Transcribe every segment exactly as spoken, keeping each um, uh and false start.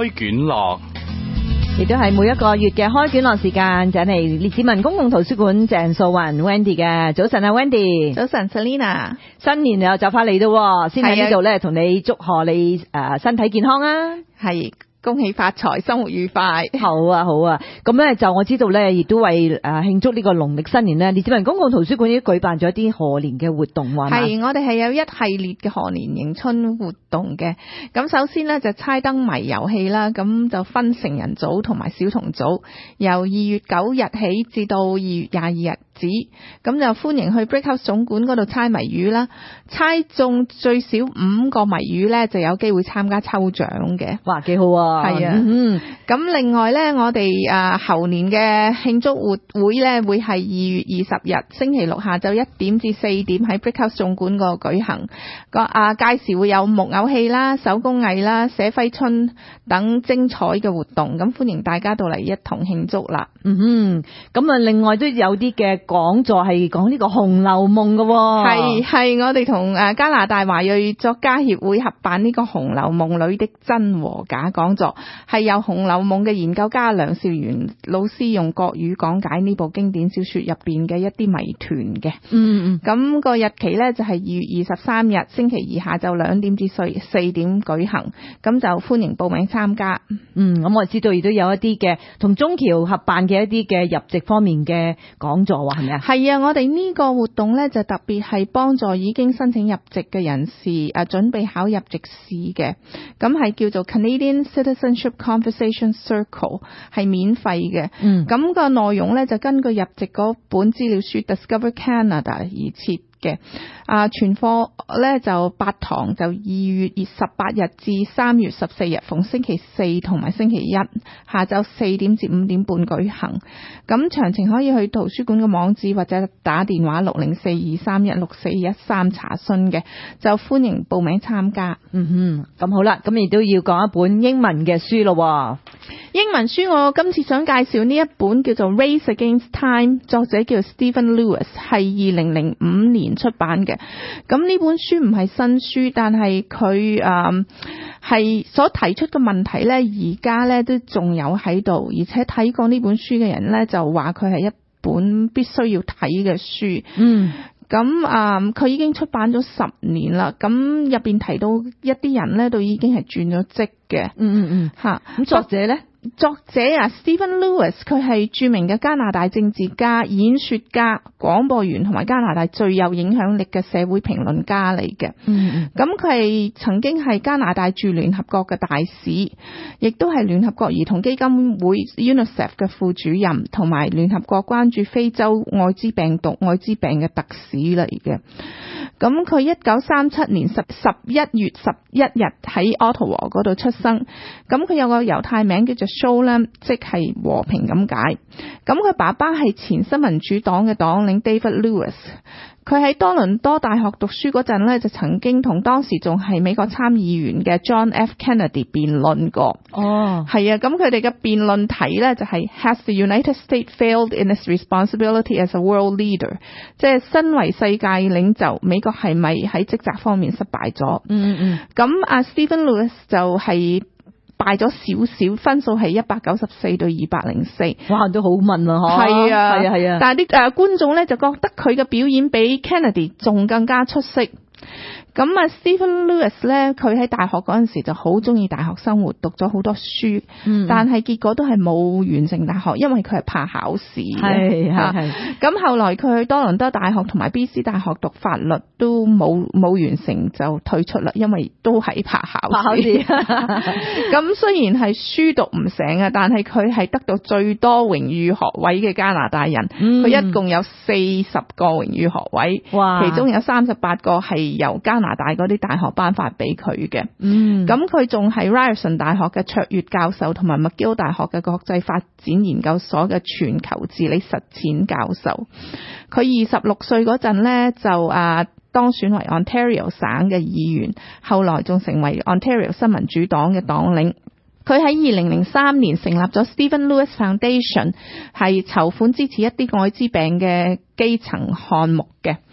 開卷樂， 亦都係每一個月嘅開卷樂時間，就嚟列治文公共圖書館鄭素雲 Wendy 嘅。早晨啊 Wendy， 早晨 Selina， 新年又就快嚟到，先喺呢度咧同你祝賀你誒身體健康啊， 係恭喜發財，生活愉快。 好啊好啊，咁咧就我知道咧，亦都為誒慶祝呢個農曆新年咧，列治文公共圖書館已經舉辦咗一啲賀年嘅活動喎。 係，我哋係有一系列嘅賀年迎春活動嘅。咁首先呢，就猜燈謎遊戲啦，咁就分成人組同埋小童組，由二月九日起至到二月廿二日止，咁就歡迎去 Brickhouse 總館嗰度猜謎語啦。猜中最少五個謎語呢，就有機會參加抽獎嘅。 哇，幾好啊！ 係啊， 嗯， 咁另外呢，我哋啊猴年嘅慶祝活會呢，會係二月二十日星期六下晝一點至四點喺 Brickhouse 總館嗰度舉行。個啊屆時會有木偶戲啦、手工藝啦、寫揮春等精彩嘅活動，咁歡迎大家到嚟一同慶祝啦。 嗯哼，咁啊另外都有啲嘅講座係講呢個《紅樓夢》嘅喎。 係係我哋同誒加拿大華裔作家協會合辦呢個《紅樓夢》裏的真和假講座，係由《紅樓夢》嘅研究家梁兆元老師用國語講解呢部經典小說入邊嘅一啲謎團嘅。 嗯嗯， 咁個日期呢，就係二月二十三日星期二下晝兩點至四四點舉行，咁就歡迎報名參加。 嗯，咁我知道亦都有一啲嘅同中僑合辦嘅一啲嘅入籍方面嘅講座喎，係咪啊？ 係啊，我哋呢個活動呢，就特別係幫助已經申請入籍嘅人士誒準備考入籍試嘅，咁係叫做 Canadian Citizenship Conversation Circle， 係免費嘅。 嗯，咁個內容呢，就根據入籍嗰本資料書 Discover Canada 而設嘅。啊，全課咧就八堂，就二月十八日至三月十四日，逢星期四同埋星期一下晝四點至五點半舉行。咁詳情可以去圖書館嘅網址或者打電話六零四二三一六四一三查詢嘅，就歡迎報名參加。 嗯哼，咁好啦，咁亦都要講一本英文嘅書咯。 英文書我今次想介紹呢一本叫做《Race Against Time》，作者叫 Stephen Lewis， 係二零零五年出版嘅。咁呢本書唔係新書，但係佢誒係所提出嘅問題呢，而家呢都仲有喺度，而且睇過呢本書嘅人呢，就話佢係一本必須要睇嘅書。嗯。咁啊，佢、嗯、已經出版咗十年啦。咁入邊提到一啲人呢，都已經係轉咗職嘅。嗯嗯嗯，吓。咁作者呢？作者啊 Stephen Lewis， 佢係著名嘅加拿大政治家、演說家、廣播員同埋加拿大最有影響力嘅社會評論家嚟嘅。嗯，咁佢係曾經係加拿大駐聯合國嘅大使，亦都係聯合國兒童基金會 UNICEF 嘅副主任，同埋聯合國關注非洲艾滋病毒、艾滋病嘅特使嚟嘅。咁佢一九三七年十十一月十一日喺 Ottawa 嗰度出生。咁佢有個猶太名叫做Show 咧，即係和平咁解。咁佢爸爸係前新民主黨嘅黨領 David Lewis。佢喺多倫多大學讀書嗰陣咧，就曾經同當時仲係美國參議員嘅 John F. Kennedy 辯論過。哦，係啊，咁佢哋嘅辯論題咧就係 Has the United States failed in its responsibility as a world leader？ 即係身為世界領袖，美國係咪喺職責方面失敗咗？嗯嗯。咁阿 Stephen Lewis 就係敗咗少少，分數係一百九十四對二百零四。哇，都好問啊！嗬，係啊，係啊，係啊。但係啲誒觀眾咧就覺得佢嘅表演比 Kennedy 仲更加出色。咁啊 Stephen Lewis 咧，佢喺大學嗰陣時就好中意大學生活，讀咗好多書，嗯、但係結果都係冇完成大學，因為佢係怕考試。係係係。咁後來佢去多倫多大學同埋 B C 大學讀法律，都冇冇完成就退出啦，因為都係怕考試。怕考試。咁雖然係書讀唔成啊，但係佢係得到最多榮譽學位嘅加拿大人，佢、嗯、一共有四十個榮譽學位，哇！其中有三十八個係由加拿大嗰啲大學頒發俾佢嘅。嗯，咁佢仲係 Ryerson 大學嘅卓越教授，同埋麥基奧大學嘅國際發展研究所嘅全球治理實踐教授。佢二十六歲嗰陣呢，就啊當選為 Ontario 省嘅議員，後來仲成為 Ontario 新民主黨嘅黨領。佢喺二零零三年成立咗 Stephen Lewis Foundation， 係籌款支持一啲艾滋病嘅基層項目嘅。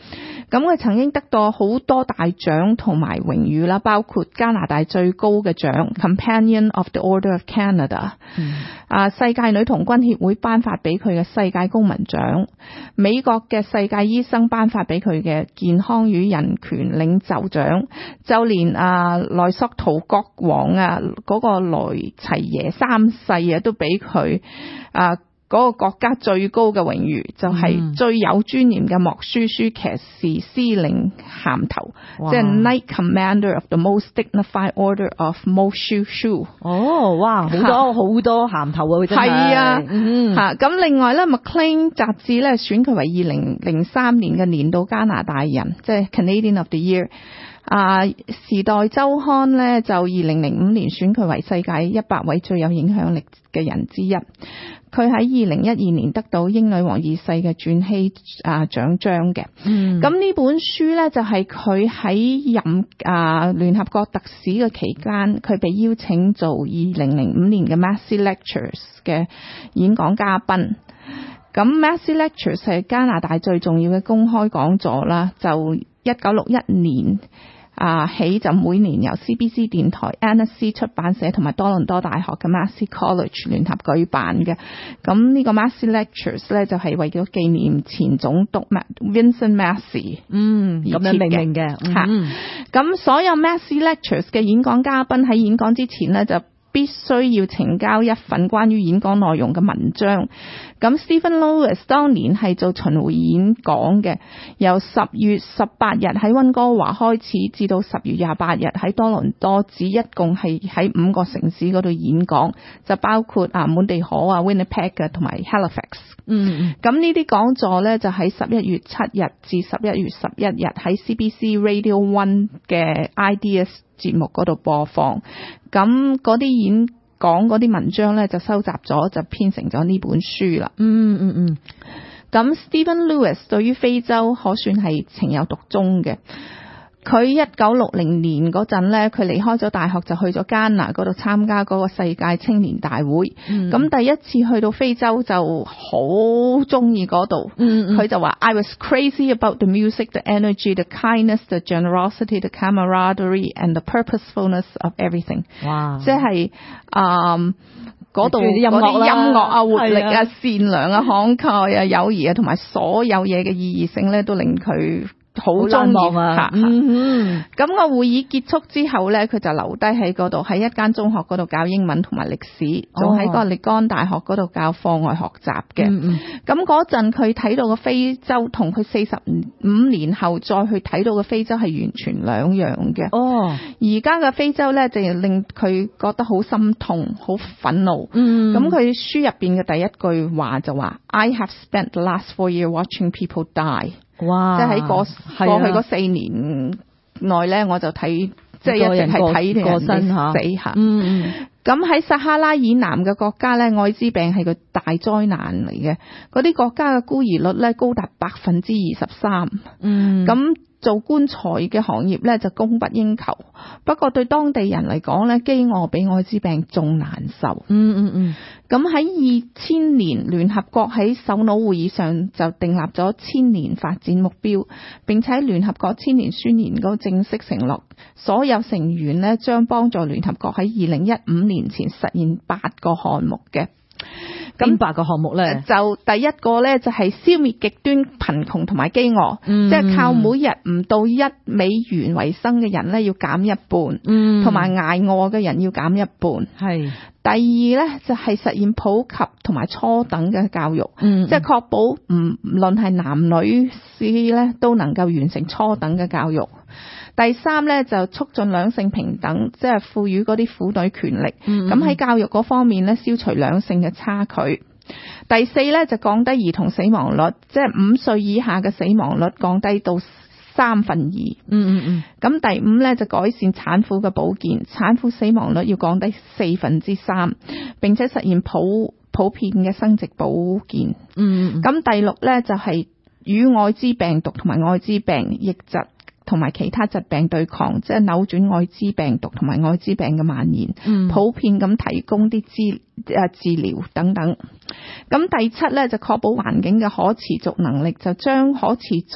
咁佢曾經得到好多大獎同埋榮譽啦，包括加拿大最高嘅獎 Companion of the Order of Canada， 嗯、 啊世界女童軍協會頒發俾佢嘅世界公民獎，美國嘅世界醫生頒發俾佢嘅健康與人權領袖獎，就連啊萊索圖國王啊嗰、那個萊齊耶三世啊都俾佢啊嗰個國家最高嘅榮譽，就係、是、最有尊嚴嘅莫舒舒騎士司令銜頭，即係 Knight Commander of the Most Dignified Order of Moshoeshoe。 哦，哇，好多好多銜頭啊！佢真係係啊， 嗯嚇咁另外咧，Maclean 雜誌咧選佢為二零零三年嘅年度加拿大人，即係 Canadian of the Year。啊，時代週刊咧就二零零五年選佢為世界一百位最有影響力嘅人之一。佢喺二零一二年得到英女王二世嘅傳禧啊獎章嘅。 嗯， 咁呢本書咧就係佢喺任啊聯合國特使嘅期間，佢被邀請做二零零五年嘅 Massey Lectures 嘅演講嘉賓。咁 Massey Lectures 係加拿大最重要嘅公開講座啦，就一九六一年啊起就每年由 C B C 電台、N S C 出版社同埋多倫多大學嘅 Massey College 聯合舉辦嘅。咁呢個 Massey Lectures 咧就係為咗紀念前總督 Vincent Massey， 嗯，咁樣命名嘅嚇。咁、嗯、所有 Massey Lectures 嘅演講嘉賓喺演講之前咧就必須要呈交一份關於演講內容嘅文章。咁 Stephen Lewis 當年係做巡迴演講嘅，由十月十八日喺溫哥華開始，至到十月廿八日喺多倫多，只一共係喺五個城市嗰度演講，就包括啊滿地可啊 Winnipeg 同埋 Halifax。 嗯， 咁呢啲講座咧就喺十一月七日至十一月十一日喺 C B C Radio One 嘅 Ideas 節目嗰度播放。咁嗰啲演講嗰啲文章咧就收集咗，就編成咗呢本書啦。 嗯嗯嗯。 咁 Stephen Lewis 對於非洲可算係情有獨鍾嘅。佢一九六零年嗰陣咧，佢離開咗大學就去咗加拿嗰度參加嗰個世界青年大會。咁、嗯、第一次去到非洲就好中意嗰度。佢、嗯、就話 I was crazy about the music, the energy, the kindness, the generosity, the camaraderie and the purposefulness of everything。哇！即係啊嗰度嗰啲音樂啊、活力啊、善良啊、慷慨啊、友誼啊，同埋所有嘢嘅意義性咧，都令佢好中意啊！嗯，咁個會議結束之後咧，佢就留低喺嗰度，喺一間中學嗰度教英文同埋歷史，仲喺個列干大學嗰度教課外學習嘅。咁嗰陣佢睇到嘅非洲，同佢四十五年後再去睇到嘅非洲係完全兩樣嘅。哦，而家嘅非洲咧，就令佢覺得好心痛、好憤怒。嗯，咁佢書入邊嘅第一句話就話 ：I have spent the last four years watching people die。哇！即係喺過過去嗰四年內咧，我就睇即係一直係睇啲人死嚇。嗯，咁喺撒哈拉以南嘅國家咧，愛滋病係個大災難嚟嘅。嗰啲國家嘅孤兒率咧高達百分之二十三。嗯，咁做棺材嘅行業咧就供不應求。不過對當地人嚟講咧，飢餓比愛滋病仲難受。嗯嗯嗯。咁喺二千年，聯合國喺首腦會議上就訂立咗千年發展目標，並且聯合國千年宣言嗰個正式承諾，所有成員呢將幫助聯合國喺二零一五年前實現八個項目嘅。咁八個項目咧， 就第一個咧就係消滅極端貧窮同埋飢餓，嗯、即係靠每日唔到一美元為生嘅人咧要減一半，同埋捱餓嘅人要減一半。係第二咧就係實現普及同埋初等嘅教育，嗯、即係確保唔論係男女士咧都能夠完成初等嘅教育。第三咧就促進兩性平等，即係賦予嗰啲婦女權力。咁喺、嗯、教育嗰方面咧，消除兩性嘅差距。第四咧就降低兒童死亡率，即係五歲以下嘅死亡率降低到三分二。嗯嗯嗯。咁第五咧就改善產婦嘅保健，產婦死亡率要降低四分之三，並且實現普普遍嘅生殖保健。嗯嗯。咁第六咧就係與愛滋病毒同埋愛滋病疫疾同埋其他疾病對抗，即係扭轉愛滋病毒同埋愛滋病嘅蔓延，嗯、普遍咁提供啲治誒治療等等。咁第七咧就確保環境嘅可持續能力，就將可持續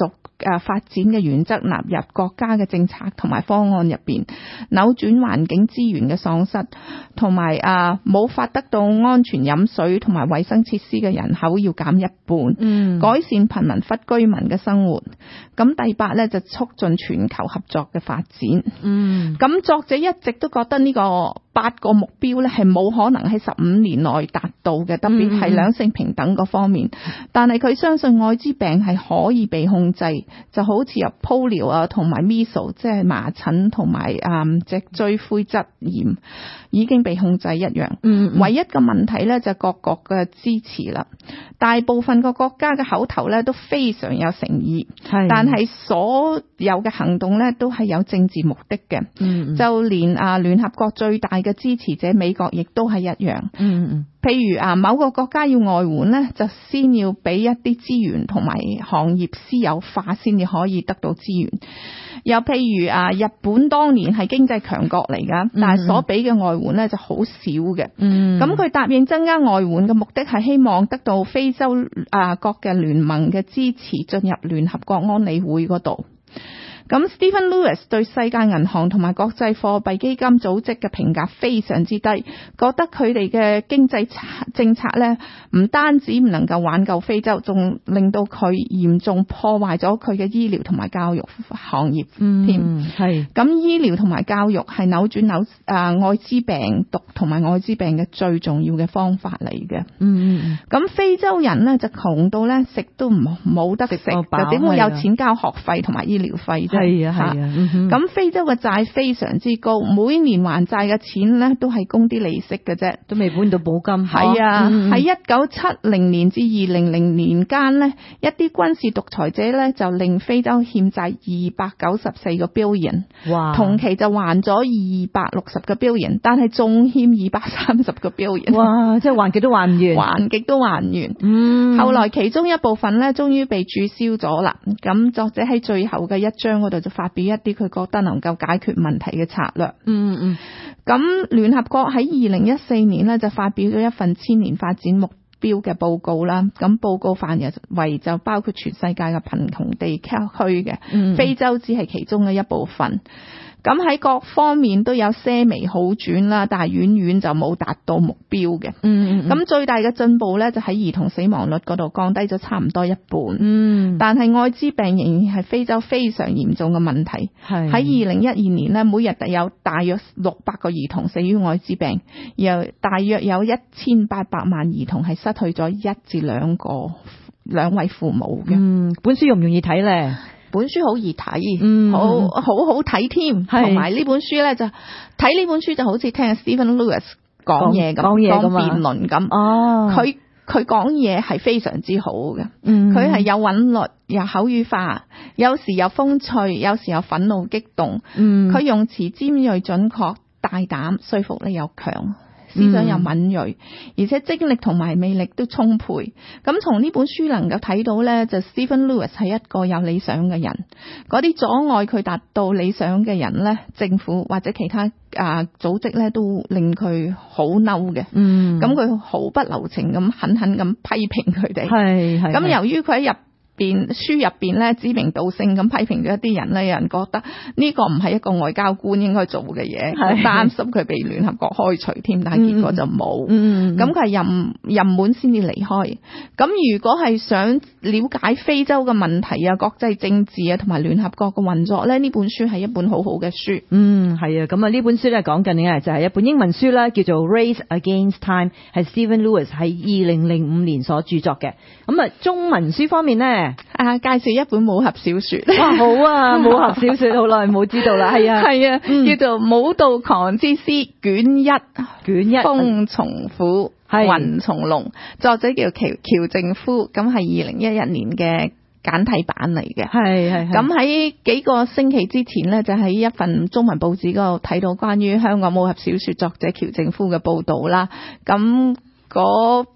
誒發展嘅原則納入國家嘅政策同埋方案入邊，扭轉環境資源嘅喪失，同埋啊冇法得到安全飲水同埋衛生設施嘅人口要減一半， 嗯， 改善貧民窟居民嘅生活。咁第八咧就促進全球合作嘅發展。 嗯， 咁作者一直都覺得呢個八個目標咧係冇可能喺十五年內達到嘅，特別係兩性平等嗰方面。但係佢相信愛滋病係可以被控制，就好似有 polio 啊同埋 measles 即係麻疹同埋誒脊椎灰質炎已經被控制一樣。 嗯，嗯唯一嘅問題咧就係各國嘅支持啦。大部分個國家嘅口頭咧都非常有誠意， 係， 但係所有嘅行動咧都係有政治目的嘅。 嗯， 就連啊聯合國最大嘅支持者美國亦都係一樣。 嗯嗯譬如啊某個國家要外援呢，就先要俾一啲資源同埋行業私有化先至可以得到資源。又譬如啊日本當年係經濟強國嚟㗎，但係所俾嘅外援呢就好少嘅。 嗯， 咁佢答應增加外援嘅目的係希望得到非洲啊國嘅聯盟嘅支持進入聯合國安理會嗰度。咁 Stephen Lewis 對世界銀行同埋國際貨幣基金組織嘅評價非常之低，覺得佢哋嘅經濟政策咧唔單止唔能夠挽救非洲，仲令到佢嚴重破壞咗佢嘅醫療同埋教育行業添。 嗯，係。 咁醫療同埋教育係扭轉扭啊愛滋病毒同埋愛滋病嘅最重要嘅方法嚟嘅。 嗯嗯咁非洲人咧就窮到咧食都唔冇得食， 食個飽就點會有錢交學費同埋醫療費啫？ 係啊係啊，嗯哼， 咁非洲嘅債非常之高，每年還債嘅錢咧都係供啲利息嘅啫， 都未搬到保金。 係啊， 嗯喺一九七零年至二零零年間呢，一啲軍事獨裁者咧就令非洲欠債二百九十四個 billion， 哇， 同期就還咗二百六十個 billion，但係仲欠二百三十個 billion， 哇，即係還極都還唔完， 還極都還唔完。 嗯， 後來其中一部分咧，終於被註銷咗啦。咁作者喺最後嘅一章嗰度就發表一啲佢覺得能夠解決問題嘅策略。 嗯嗯， 咁聯合國喺二零一四年咧就發表咗一份千年發展目標嘅報告啦。咁報告範圍就包括全世界嘅貧窮地區嘅， 嗯， 非洲只係其中嘅一部分。咁喺各方面都有些微好轉啦，但係遠遠就冇達到目標嘅。 嗯嗯， 咁最大嘅進步咧，就喺兒童死亡率嗰度降低咗差唔多一半。 嗯， 但係愛滋病仍然係非洲非常嚴重嘅問題。 係喺二零一二年咧，每日有大約六百個兒童死於愛滋病，又大約有一千八百萬兒童係失去咗一至兩個兩位父母嘅。 嗯，本書容唔容易睇咧？ 本書好易睇， 嗯， 好好好睇添，同埋呢本書咧就睇呢本書就好似聽 Stephen Lewis 講嘢咁， 講嘢咁啊， 辯論咁。 哦，佢佢講嘢係非常之好嘅， 嗯， 佢係有韻律，又口語化，有時又風趣，有時又憤怒激動。 嗯， 佢用詞尖銳準確、大膽，說服力又強。思想又敏銳，而且精力同埋魅力都充沛。咁從呢本書能夠睇到呢，就 Stephen Lewis 係一個有理想嘅人。嗰啲阻礙佢達到理想嘅人呢，政府或者其他啊組織呢，都令佢好嬲嘅。 嗯， 咁佢毫不留情咁狠狠咁批評佢哋。 係係。 咁由於佢喺入邊書入邊咧指名道姓咁批評咗一啲人咧，有人覺得呢個唔係一個外交官應該做嘅嘢，擔心佢被聯合國開除添，但係結果就冇。 嗯， 咁佢係任任滿先至離開。咁如果係想了解非洲嘅問題啊、國際政治啊同埋聯合國嘅運作咧，呢本書係一本好好嘅書。 嗯，係啊，咁啊呢本書咧講緊嘅就係一本英文書啦，叫做《Race Against Time》，係 Stephen Lewis 喺二零零五年所著作嘅。咁啊中文書方面咧。 啊！介紹一本武俠小說， 哇好啊！武俠小說好耐冇知道啦，係啊， 係啊， 嗯、 叫做《武道狂之詩》卷一， 卷一風從虎，雲從龍，作者叫喬喬正夫，咁係二零一一年嘅簡體版嚟嘅， 係係。 咁喺幾個星期之前呢，就喺一份中文報紙嗰度睇到關於香港武俠小說作者喬正夫嘅報道啦，咁嗰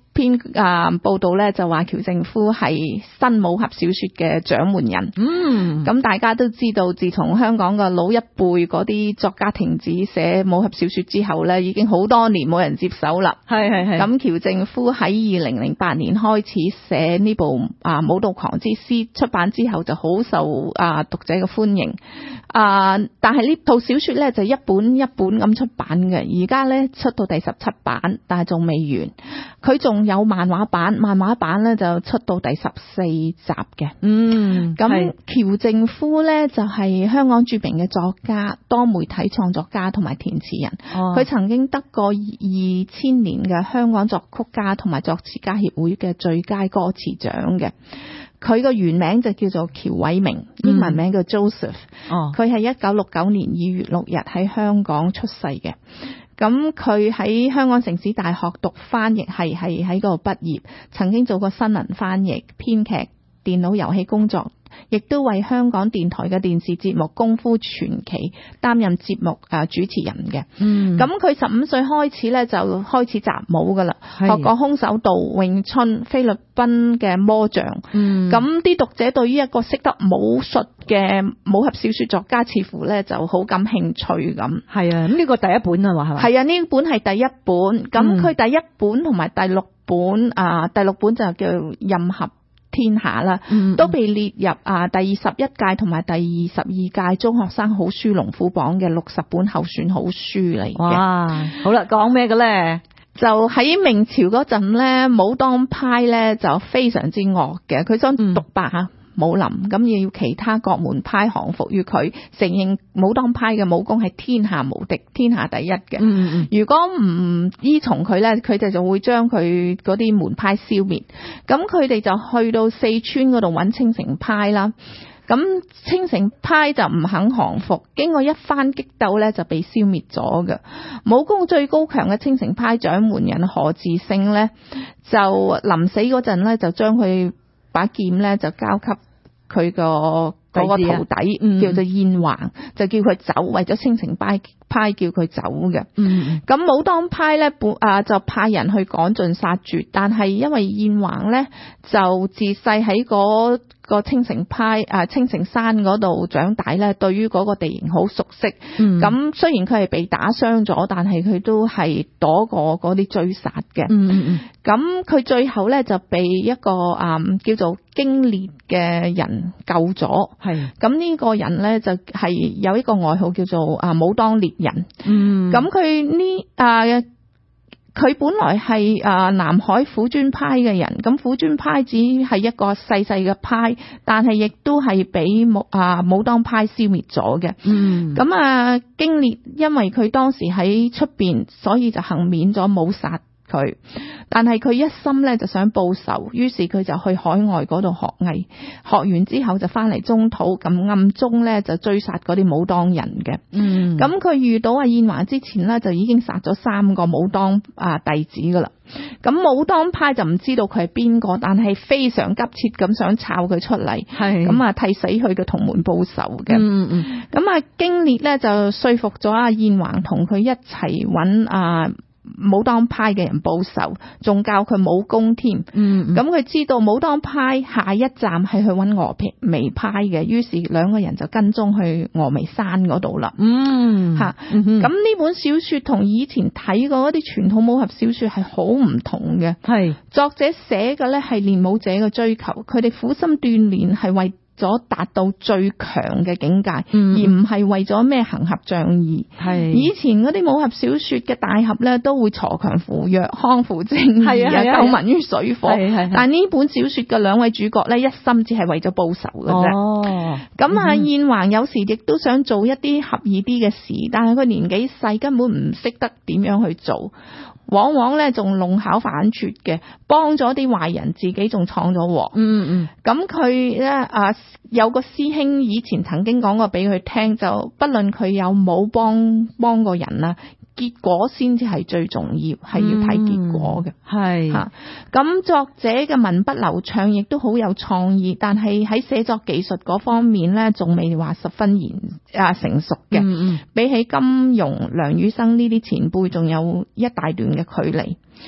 篇啊報道咧就話喬靖夫係新武俠小說嘅掌門人。 嗯， 咁大家都知道，自從香港嘅老一輩嗰啲作家停止寫武俠小說之後咧，已經好多年冇人接手啦。 係係係。 咁喬靖夫喺二零零八年開始寫呢部啊《武道狂之詩》，出版之後就好受啊讀者嘅歡迎。啊，但係呢套小說咧就一本一本咁出版嘅，而家咧出到第十七版，但係仲未完。佢仲有漫畫版，漫畫版咧就出到第十四集嘅。 嗯， 咁喬靖夫咧就係香港著名嘅作家、多媒體創作家同埋填詞人。佢、哦、曾經得過二千年嘅香港作曲家同埋作詞家協會嘅最佳歌詞獎嘅。佢個原名就叫做喬偉明，英文名叫 Joseph。哦，佢係一九六九年二月六日喺香港出世嘅。咁佢喺香港城市大學讀翻譯系，係喺嗰度畢業，曾經做過新聞翻譯、編劇、電腦遊戲工作，亦都為香港電台嘅電視節目《功夫傳奇》擔任節目誒主持人嘅。嗯，咁佢十五歲開始咧就開始習武噶啦，學過空手道、詠春、菲律賓嘅魔杖。嗯，咁啲讀者對於一個識得武術嘅武俠小說作家，似乎咧就好感興趣咁。係啊，咁呢個第一本啊嘛係嘛？係啊，呢本係第一本。咁佢第一本同埋第六本啊，第六本就叫任俠天下啦，都被列入啊第二十一屆同埋第二十二屆中學生好書龍虎榜嘅六十本候選好書嚟嘅。哇，好啦，講咩嘅咧？就喺明朝嗰陣咧，武當派咧就非常之惡嘅，佢想獨霸吓武林，咁要其他各門派降服於佢，承認武當派嘅武功係天下無敵、天下第一嘅。嗯嗯，如果唔依從佢咧，佢哋就會將佢嗰啲門派消滅。咁佢哋就去到四川嗰度揾青城派啦。咁青城派就唔肯降服，經過一番激鬥咧，就被消滅咗嘅。武功最高強嘅青城派掌門人何志勝咧，就臨死嗰陣咧，就將佢把劍咧就交給佢個嗰個徒弟，嗯、叫做燕橫，就叫佢走，為咗青城派派叫佢走嘅。咁、嗯、武當派咧本啊就派人去趕盡殺絕，但係因為燕橫咧就自細喺嗰個青城派啊青城山嗰度長大咧，對於嗰個地形好熟悉。咁、嗯、雖然佢係被打傷咗，但係佢都係躲過嗰啲追殺嘅。咁、嗯、佢最後咧就被一個啊、嗯、叫做荊烈嘅人救咗。係，咁呢個人咧就係有一個外號叫做啊武當烈人。嗯，咁佢呢啊佢本來係啊南海虎尊派嘅人，咁虎尊派只係一個細細嘅派，但係亦都係俾武啊武當派消滅咗嘅。嗯，咁啊荊烈因為佢當時喺出邊，所以就幸免咗冇殺佢，但係佢一心咧就想報仇，於是佢就去海外嗰度學藝，學完之後就翻嚟中土，咁暗中咧就追殺嗰啲武當人嘅。嗯，咁佢遇到阿燕華之前咧，就已經殺咗三個武當啊弟子噶啦。咁武當派就唔知道佢係邊個，但係非常急切咁想抄佢出嚟，係咁啊替死佢嘅同門報仇嘅。嗯嗯，咁啊荊烈咧就說服咗阿燕華同佢一齊揾啊武當派嘅人報仇，仲教佢武功添。嗯，咁佢知道武當派下一站係去揾峨眉派嘅，於是兩個人就跟蹤去峨眉山嗰度啦。嗯，吓，咁呢本小說同以前睇過嗰啲傳統武俠小說係好唔同嘅。係作者寫嘅咧係練武者嘅追求，佢哋苦心鍛煉係為咗達到最強嘅境界，嗯、而唔係為咗咩行俠仗義。係以前嗰啲武俠小說嘅大俠咧，都會鋤強扶弱、匡扶正義啊，救民於水火。係係係，但係呢本小說嘅兩位主角咧，一心只係為咗報仇嘅啫。哦，咁啊，燕橫有時亦都想做一啲俠義啲嘅事，但係佢年紀細，根本唔識得點樣去做。往往咧仲弄巧反拙嘅，幫咗啲壞人，自己仲闖咗禍。嗯嗯，咁佢咧啊有個師兄以前曾經講過俾佢聽，就不論佢有冇幫幫過人啦，結果先至係最重要，係要睇結果嘅。係吓，咁作者嘅文筆流暢，亦都好有創意，但係喺寫作技術嗰方面咧，仲未話十分研啊成熟嘅。嗯嗯，比起金庸、梁羽生呢啲前輩，仲有一大段嘅距離。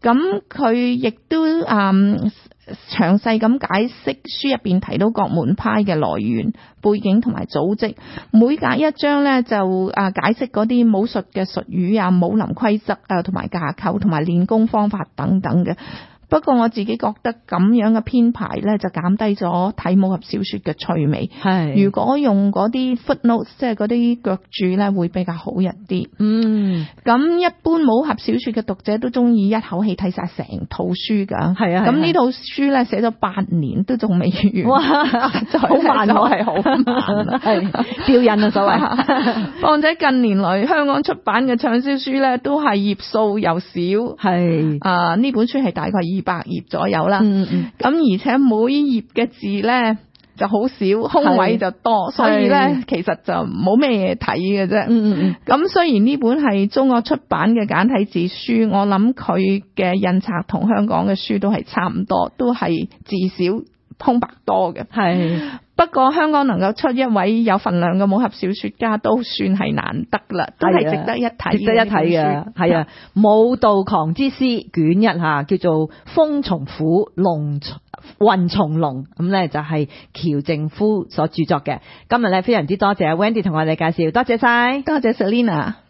咁佢亦都嗯詳細咁解釋書入邊提到各門派嘅來源、背景同埋組織，每隔一章咧就啊解釋嗰啲武術嘅術語啊、武林規則啊同埋架構同埋練功方法等等嘅。不過我自己覺得咁樣嘅編排咧，就減低咗睇武俠小說嘅趣味。係如果用嗰啲 footnotes， 即係嗰啲腳注咧，會比較好一啲。嗯，咁一般武俠小說嘅讀者都中意一口氣睇晒成套書㗎。係啊，咁呢套書咧寫咗八年都仲未完。哇，好慢咯，係好慢，係吊癮啊，所謂。況且近年來香港出版嘅暢銷書咧，都係頁數又少。係啊，呢本書係大概二百頁左右啦，咁、嗯嗯、而且每頁嘅字咧就好少，空位就多，所以咧其實就冇咩嘢睇嘅啫。咁、嗯嗯、雖然呢本係中國出版嘅簡體字書，我諗佢嘅印刷同香港嘅書都係差唔多，都係字少空白多嘅。係。不過香港能夠出一位有份量嘅武俠小說家，都算係難得啦，都係值得一睇，值得一睇嘅。係啊，武道狂之詩卷一下，叫做風從虎，龍運從龍，咁咧就係喬靖夫所著作嘅。今日咧非常之多謝 Wendy 同我哋介紹，多謝晒，多謝 Selina。